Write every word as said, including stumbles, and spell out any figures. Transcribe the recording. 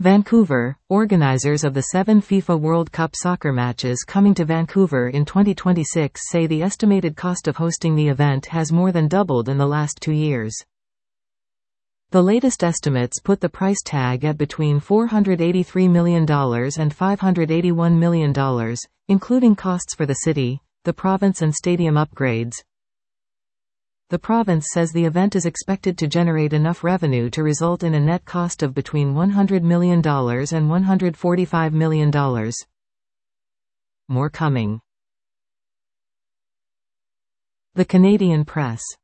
Vancouver, organizers of the seven FIFA World Cup soccer matches coming to Vancouver in twenty twenty-six say the estimated cost of hosting the event has more than doubled in the last two years. The latest estimates put the price tag at between four hundred eighty-three million dollars and five hundred eighty-one million dollars, including costs for the city, the province and stadium upgrades. The province says the event is expected to generate enough revenue to result in a net cost of between one hundred million dollars and one hundred forty-five million dollars. More coming. The Canadian Press.